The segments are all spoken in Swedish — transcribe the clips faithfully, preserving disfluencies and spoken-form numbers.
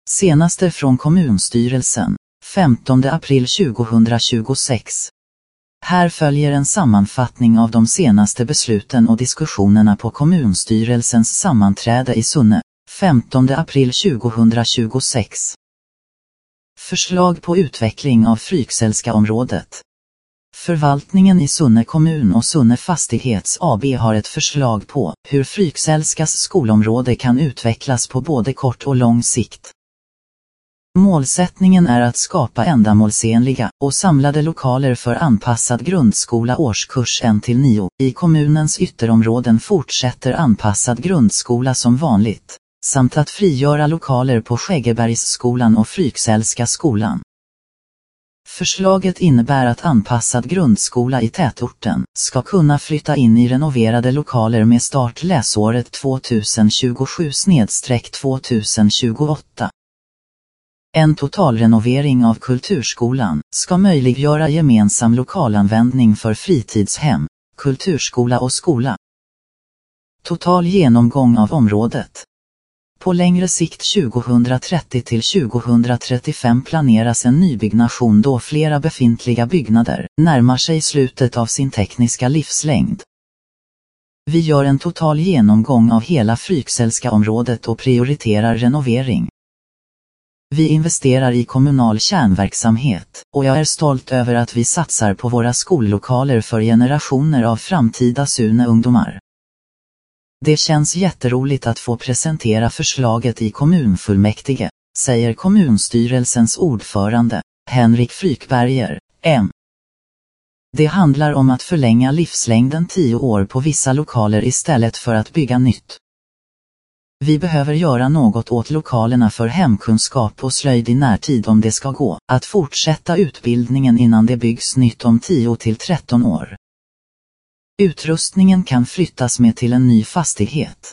Senaste från kommunstyrelsen, femtonde april tjugohundratjugosex. Här följer en sammanfattning av de senaste besluten och diskussionerna på kommunstyrelsens sammanträde i Sunne, femtonde april tjugohundratjugosex. Förslag på utveckling av Frykselska-området. Förvaltningen i Sunne kommun och Sunne Fastighets A B har ett förslag på hur Frykselskas skolområde kan utvecklas på både kort och lång sikt. Målsättningen är att skapa ändamålsenliga och samlade lokaler för anpassad grundskola årskurs ett till nio. I kommunens ytterområden fortsätter anpassad grundskola som vanligt, samt att frigöra lokaler på Skäggebergsskolan och Frykselska skolan. Förslaget innebär att anpassad grundskola i tätorten ska kunna flytta in i renoverade lokaler med start läsåret tjugohundratjugosju tjugohundratjugoåtta. En totalrenovering av kulturskolan ska möjliggöra gemensam lokalanvändning för fritidshem, kulturskola och skola. Total genomgång av området. På längre sikt tjugohundratrettio till tjugohundratrettiofem planeras en nybyggnation då flera befintliga byggnader närmar sig slutet av sin tekniska livslängd. Vi gör en total genomgång av hela Frykselska-området och prioriterar renovering. Vi investerar i kommunal kärnverksamhet, och jag är stolt över att vi satsar på våra skollokaler för generationer av framtida Sunne-ungdomar. Det känns jätteroligt att få presentera förslaget i kommunfullmäktige, säger kommunstyrelsens ordförande, Henrik Frykberger, M. Det handlar om att förlänga livslängden tio år på vissa lokaler istället för att bygga nytt. Vi behöver göra något åt lokalerna för hemkunskap och slöjd i närtid om det ska gå att fortsätta utbildningen innan det byggs nytt om tio till tretton år. Utrustningen kan flyttas med till en ny fastighet.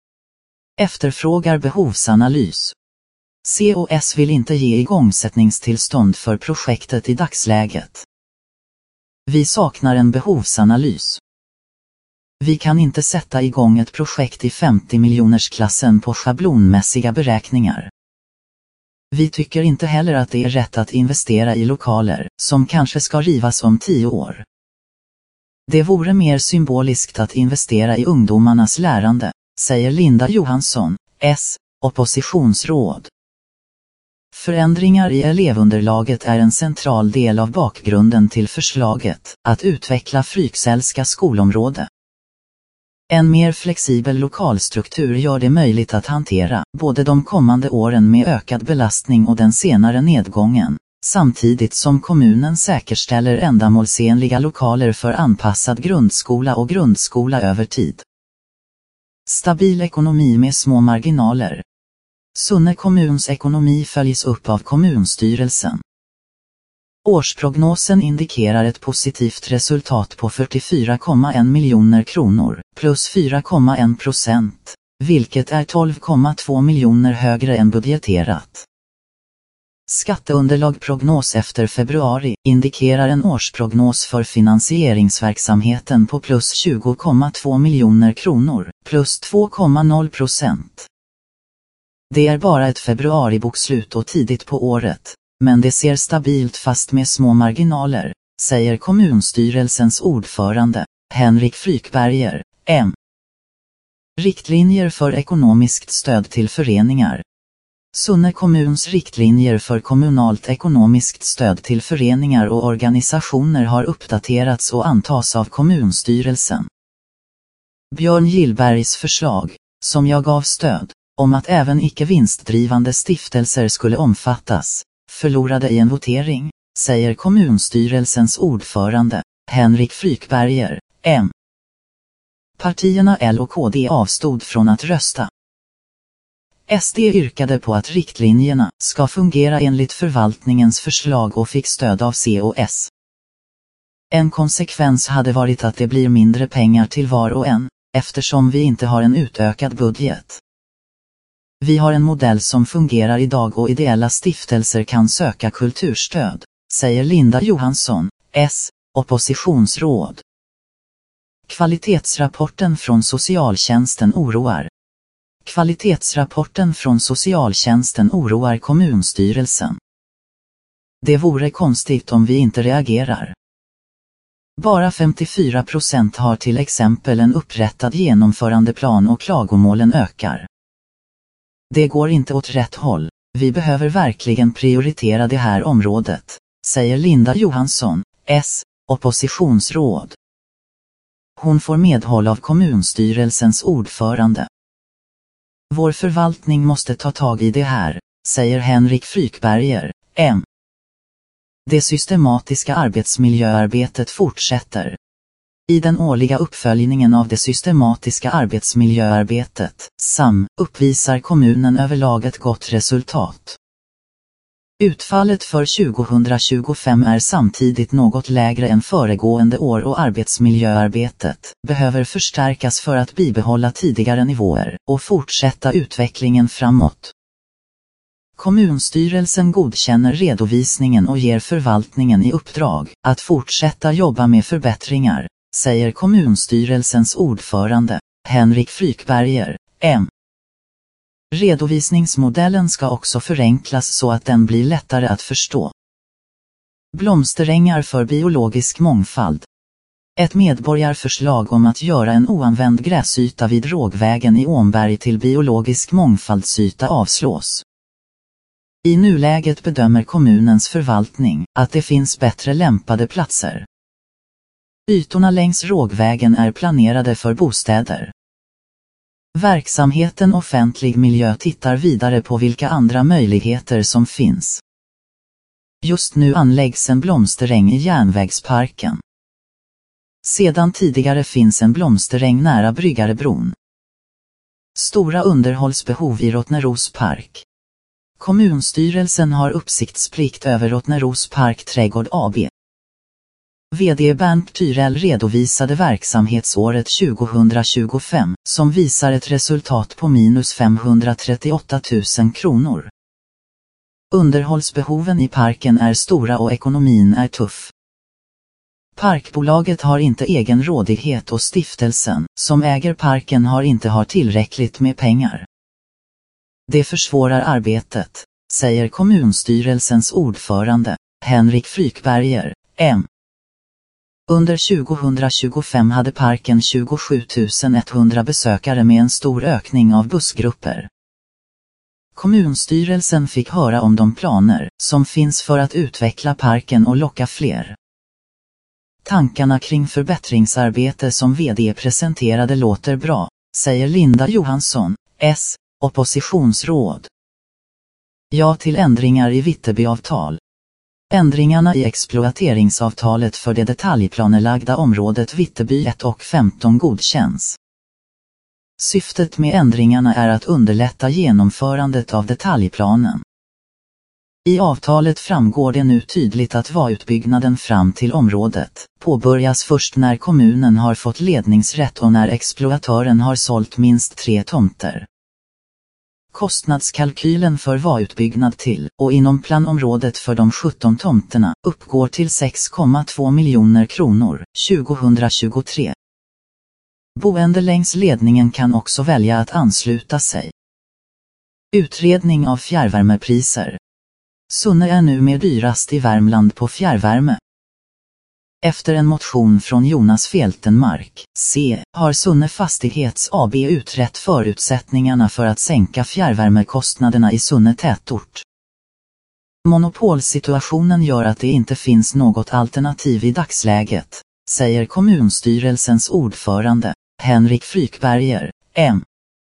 Efterfrågar behovsanalys. C O S vill inte ge igångsättningstillstånd för projektet i dagsläget. Vi saknar en behovsanalys. Vi kan inte sätta igång ett projekt i femtio miljonersklassen på schablonmässiga beräkningar. Vi tycker inte heller att det är rätt att investera i lokaler som kanske ska rivas om tio år. Det vore mer symboliskt att investera i ungdomarnas lärande, säger Linda Johansson, S, oppositionsråd. Förändringar i elevunderlaget är en central del av bakgrunden till förslaget att utveckla Frykselska skolområde. En mer flexibel lokalstruktur gör det möjligt att hantera både de kommande åren med ökad belastning och den senare nedgången, samtidigt som kommunen säkerställer ändamålsenliga lokaler för anpassad grundskola och grundskola över tid. Stabil ekonomi med små marginaler. Sunne kommuns ekonomi följs upp av kommunstyrelsen. Årsprognosen indikerar ett positivt resultat på fyrtiofyra komma en miljoner kronor, plus fyra komma en procent, vilket är tolv komma två miljoner högre än budgeterat. Skatteunderlagprognos efter februari indikerar en årsprognos för finansieringsverksamheten på plus tjugo komma två miljoner kronor, plus två komma noll procent. Det är bara ett februaribokslut och tidigt på året, men det ser stabilt fast med små marginaler, säger kommunstyrelsens ordförande, Henrik Frykberger, M. Riktlinjer för ekonomiskt stöd till föreningar. Sunne kommuns riktlinjer för kommunalt ekonomiskt stöd till föreningar och organisationer har uppdaterats och antas av kommunstyrelsen. Björn Gillbergs förslag, som jag gav stöd, om att även icke-vinstdrivande stiftelser skulle omfattas, förlorade i en votering, säger kommunstyrelsens ordförande, Henrik Frykberger, M. Partierna L och K D avstod från att rösta. S D yrkade på att riktlinjerna ska fungera enligt förvaltningens förslag och fick stöd av C och S. En konsekvens hade varit att det blir mindre pengar till var och en, eftersom vi inte har en utökad budget. Vi har en modell som fungerar idag och ideella stiftelser kan söka kulturstöd, säger Linda Johansson, S, oppositionsråd. Kvalitetsrapporten från socialtjänsten oroar. Kvalitetsrapporten från socialtjänsten oroar kommunstyrelsen. Det vore konstigt om vi inte reagerar. Bara femtiofyra procent har till exempel en upprättad genomförandeplan och klagomålen ökar. Det går inte åt rätt håll. Vi behöver verkligen prioritera det här området, säger Linda Johansson, S, oppositionsråd. Hon får medhåll av kommunstyrelsens ordförande. Vår förvaltning måste ta tag i det här, säger Henrik Frykberger, M. Det systematiska arbetsmiljöarbetet fortsätter. I den årliga uppföljningen av det systematiska arbetsmiljöarbetet, S A M, uppvisar kommunen överlag ett gott resultat. Utfallet för tjugohundratjugofem är samtidigt något lägre än föregående år och arbetsmiljöarbetet behöver förstärkas för att bibehålla tidigare nivåer och fortsätta utvecklingen framåt. Kommunstyrelsen godkänner redovisningen och ger förvaltningen i uppdrag att fortsätta jobba med förbättringar, säger kommunstyrelsens ordförande, Henrik Frykberger, M. Redovisningsmodellen ska också förenklas så att den blir lättare att förstå. Blomsterängar för biologisk mångfald. Ett medborgarförslag om att göra en oanvänd gräsyta vid Rågvägen i Ånberg till biologisk mångfaldsyta avslås. I nuläget bedömer kommunens förvaltning att det finns bättre lämpade platser. Ytorna längs Rågvägen är planerade för bostäder. Verksamheten offentlig miljö tittar vidare på vilka andra möjligheter som finns. Just nu anläggs en blomsteräng i järnvägsparken. Sedan tidigare finns en blomsteräng nära Bryggarebron. Stora underhållsbehov i Rottneros park. Kommunstyrelsen har uppsiktsplikt över Rottneros park trädgård A B. V D Bernt Tyrell redovisade verksamhetsåret tjugohundratjugofem, som visar ett resultat på minus femhundratrettioåtta tusen kronor. Underhållsbehoven i parken är stora och ekonomin är tuff. Parkbolaget har inte egen rådighet och stiftelsen, som äger parken, har inte har tillräckligt med pengar. Det försvårar arbetet, säger kommunstyrelsens ordförande, Henrik Frykberger, M. Under tjugohundratjugofem hade parken tjugosju tusen etthundra besökare med en stor ökning av bussgrupper. Kommunstyrelsen fick höra om de planer som finns för att utveckla parken och locka fler. Tankarna kring förbättringsarbete som V D presenterade låter bra, säger Linda Johansson, S, oppositionsråd. Ja till ändringar i Vitterbyavtal. Ändringarna i exploateringsavtalet för det detaljplanelagda området Vitterby ett och femton godkänns. Syftet med ändringarna är att underlätta genomförandet av detaljplanen. I avtalet framgår det nu tydligt att VA-utbyggnaden fram till området påbörjas först när kommunen har fått ledningsrätt och när exploatören har sålt minst tre tomter. Kostnadskalkylen för VA-utbyggnad till och inom planområdet för de sjutton tomterna uppgår till sex komma två miljoner kronor tjugohundratjugotre. Boende längs ledningen kan också välja att ansluta sig. Utredning av fjärrvärmepriser. Sunne är nu mer dyrast i Värmland på fjärrvärme. Efter en motion från Jonas Feltenmark, C, har Sunne Fastighets A B utrett förutsättningarna för att sänka fjärrvärmekostnaderna i Sunne tätort. Monopolsituationen gör att det inte finns något alternativ i dagsläget, säger kommunstyrelsens ordförande, Henrik Frykberger, M.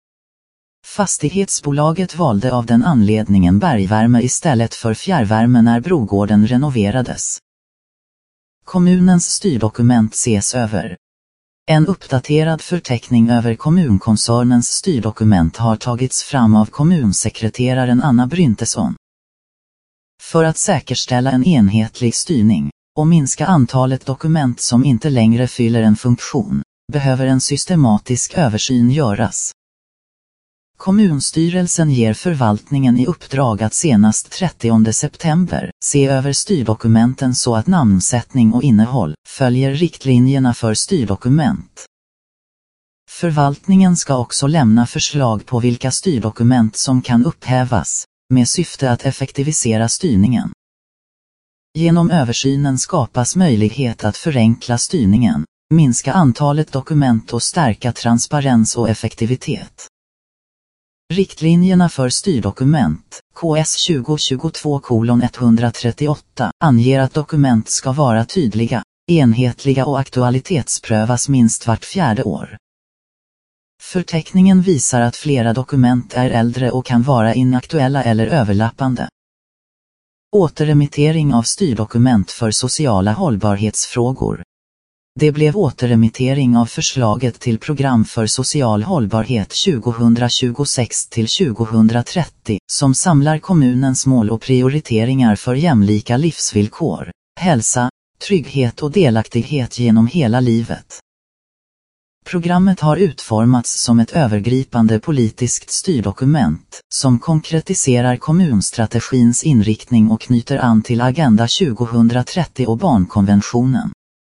Fastighetsbolaget valde av den anledningen bergvärme istället för fjärrvärme när Brogården renoverades. Kommunens styrdokument ses över. En uppdaterad förteckning över kommunkoncernens styrdokument har tagits fram av kommunsekreteraren Anna Bryntesson. För att säkerställa en enhetlig styrning och minska antalet dokument som inte längre fyller en funktion, behöver en systematisk översyn göras. Kommunstyrelsen ger förvaltningen i uppdrag att senast trettionde september se över styrdokumenten så att namnsättning och innehåll följer riktlinjerna för styrdokument. Förvaltningen ska också lämna förslag på vilka styrdokument som kan upphävas, med syfte att effektivisera styrningen. Genom översynen skapas möjlighet att förenkla styrningen, minska antalet dokument och stärka transparens och effektivitet. Riktlinjerna för styrdokument, K S tjugo tjugotvå etthundratrettioåtta, anger att dokument ska vara tydliga, enhetliga och aktualitetsprövas minst vart fjärde år. Förteckningen visar att flera dokument är äldre och kan vara inaktuella eller överlappande. Återremittering av styrdokument för sociala hållbarhetsfrågor. Det blev återremittering av förslaget till program för social hållbarhet tjugohundratjugosex till tjugohundratrettio, som samlar kommunens mål och prioriteringar för jämlika livsvillkor, hälsa, trygghet och delaktighet genom hela livet. Programmet har utformats som ett övergripande politiskt styrdokument, som konkretiserar kommunstrategins inriktning och knyter an till Agenda tjugohundratrettio och barnkonventionen.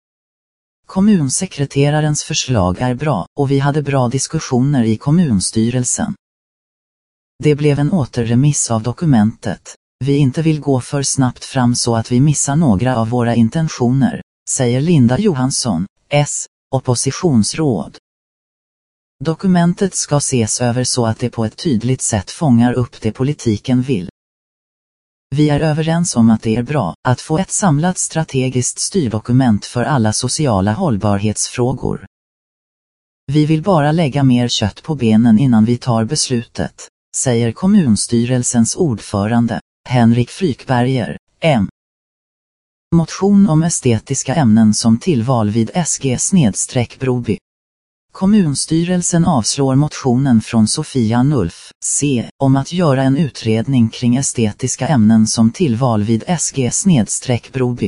Kommunsekreterarens förslag är bra, och vi hade bra diskussioner i kommunstyrelsen. Det blev en återremiss av dokumentet. Vi inte vill gå för snabbt fram så att vi missar några av våra intentioner, säger Linda Johansson, S, oppositionsråd. Dokumentet ska ses över så att det på ett tydligt sätt fångar upp det politiken vill. Vi är överens om att det är bra att få ett samlat strategiskt styrdokument för alla sociala hållbarhetsfrågor. Vi vill bara lägga mer kött på benen innan vi tar beslutet, säger kommunstyrelsens ordförande, Henrik Frykberger, M. Motion om estetiska ämnen som tillval vid S G-Broby. Kommunstyrelsen avslår motionen från Sofia Nulf, C, om att göra en utredning kring estetiska ämnen som tillval vid S G-Broby.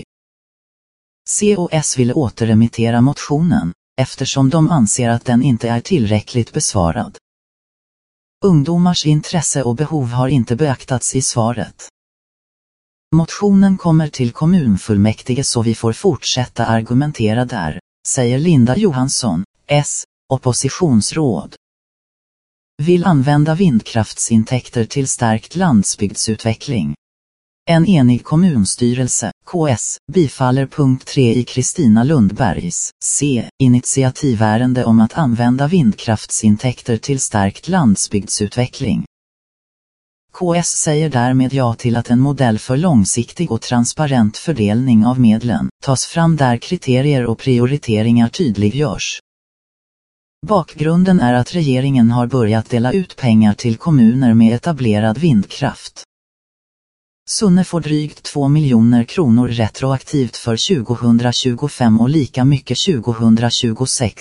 C och S vill återremittera motionen, eftersom de anser att den inte är tillräckligt besvarad. Ungdomars intresse och behov har inte beaktats i svaret. Motionen kommer till kommunfullmäktige så vi får fortsätta argumentera där, säger Linda Johansson, S, oppositionsråd. Vill använda vindkraftsintäkter till stärkt landsbygdsutveckling. En enig kommunstyrelse, K S, bifaller punkt tre i Kristina Lundbergs, C, initiativärende om att använda vindkraftsintäkter till stärkt landsbygdsutveckling. K S säger därmed ja till att en modell för långsiktig och transparent fördelning av medlen tas fram där kriterier och prioriteringar tydliggörs. Bakgrunden är att regeringen har börjat dela ut pengar till kommuner med etablerad vindkraft. Sunne får drygt två miljoner kronor retroaktivt för tjugohundratjugofem och lika mycket tjugohundratjugosex.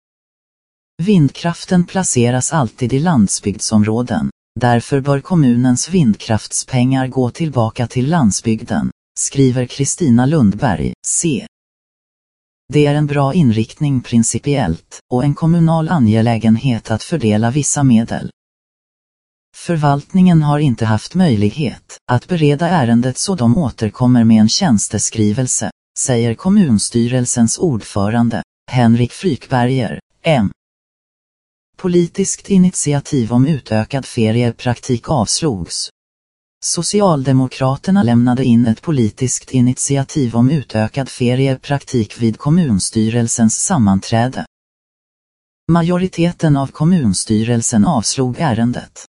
Vindkraften placeras alltid i landsbygdsområden, därför bör kommunens vindkraftspengar gå tillbaka till landsbygden, skriver Kristina Lundberg, C. Det är en bra inriktning principiellt, och en kommunal angelägenhet att fördela vissa medel. Förvaltningen har inte haft möjlighet att bereda ärendet så de återkommer med en tjänsteskrivelse, säger kommunstyrelsens ordförande, Henrik Frykberger, M. Politiskt initiativ om utökad feriepraktik avslogs. Socialdemokraterna lämnade in ett politiskt initiativ om utökad feriepraktik vid kommunstyrelsens sammanträde. Majoriteten av kommunstyrelsen avslog ärendet.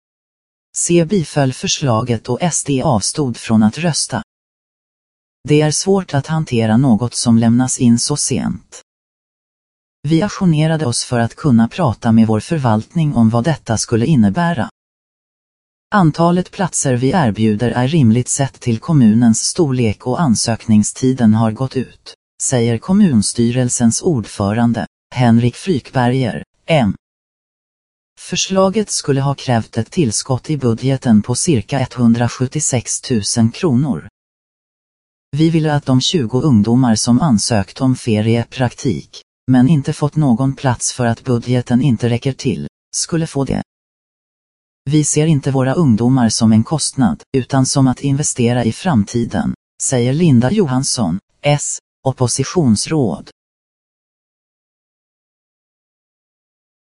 C biföll förslaget och S D avstod från att rösta. Det är svårt att hantera något som lämnas in så sent. Vi ajournerade oss för att kunna prata med vår förvaltning om vad detta skulle innebära. Antalet platser vi erbjuder är rimligt sett till kommunens storlek och ansökningstiden har gått ut, säger kommunstyrelsens ordförande, Henrik Frykberger, M. Förslaget skulle ha krävt ett tillskott i budgeten på cirka etthundrasjuttiosex tusen kronor. Vi ville att de tjugo ungdomar som ansökt om feriepraktik, men inte fått någon plats för att budgeten inte räcker till, skulle få det. Vi ser inte våra ungdomar som en kostnad, utan som att investera i framtiden, säger Linda Johansson, S, oppositionsråd.